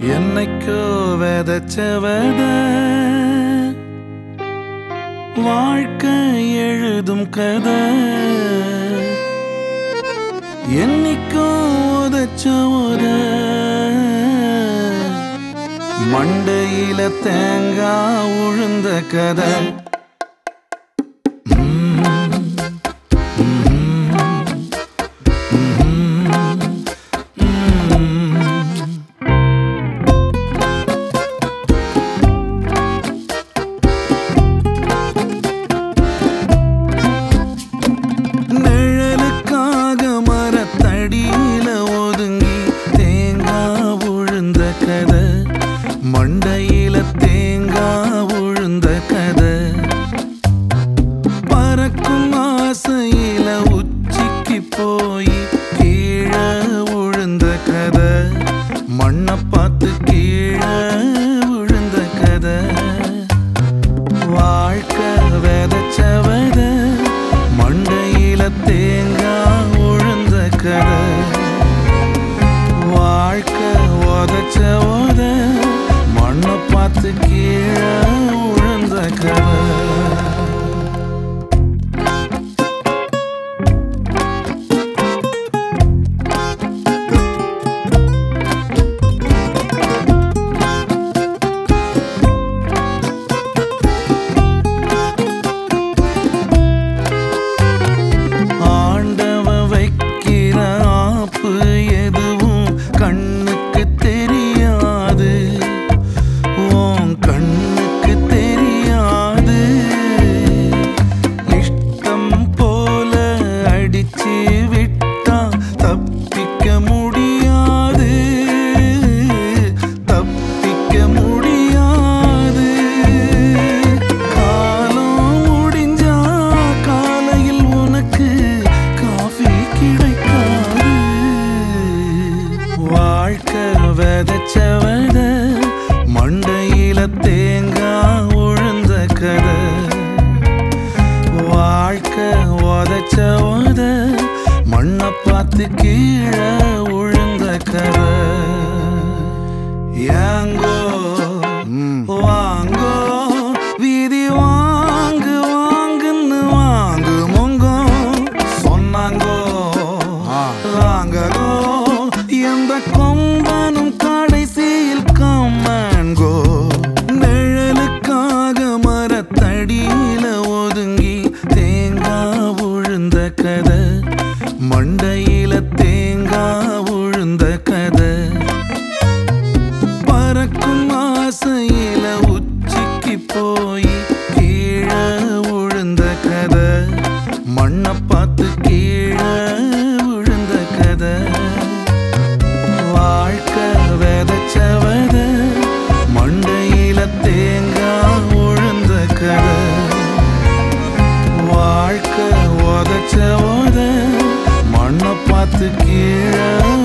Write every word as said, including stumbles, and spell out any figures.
என்னைக்கோ விதைச்சவத வாழ்க்கை எழுதும் கதை, என்னைக்கோ உதைச்சவத மண்டையில தேங்காய் உழுந்த கதை. மண்டையில தேங்காய் உழுந்த கதை, பறக்கும் ஆசையில உச்சிக்கு போய் கீழே விழுந்த கதை, மண்ணை பார்த்து கீழே விழுந்த கதை. வாழ்க்கை விதைச்சவத மண்டையில தேங்காய் உழுந்த கதை, வாழ்க்கை உதைச்சவத மண்ணை பார்த்து கீழே விழுந்த கதை. ஆண்டவ வைக்கிற ஆப்பு எதுவும் கண்ணுக்கு தெரியாது, கண்ணுக்கு தெரியாது. இஷ்டம் போல அடிச்சு விட்டா தப்பிக்க முடியாது, தப்பிக்க முடியாது. காலம் முடிஞ்சா காலையில் உனக்கு காஃபி கிடைக்காது. வாழ்க்கை விதைச்சவத மண்டையில தேங்காய் உழுந்த கதை, வாழ்க்கை உதைச்சவத மண்ணை பார்த்து கீழே விழுந்த கதை. ஏங்கோ வாங்கோ வீதி வாங்கு வாங்குன்னு வாங்கு மொங்கோ சொன்னாங்கோ வாங்கோ எந்த கொம்பனும் கடைசியில் கம்மன்கோ. நிழலுக்காக மரத்தடியில ஒதுங்கி தேங்காய் விழுந்த கதை, மண்டையில தேங்காய் விழுந்த கதை, பறக்கும் ஆசையில உச்சிக்கு போய் கீழே விழுந்த கதை, மண்ணை பார்த்து கீழே விழுந்த கதை. வாழ்க்கை விதைச்சவத மண்டையில தேங்காய் உழுந்த கதை, வாழ்க்கை உதைச்சவத மண்ணை பார்த்து கீழே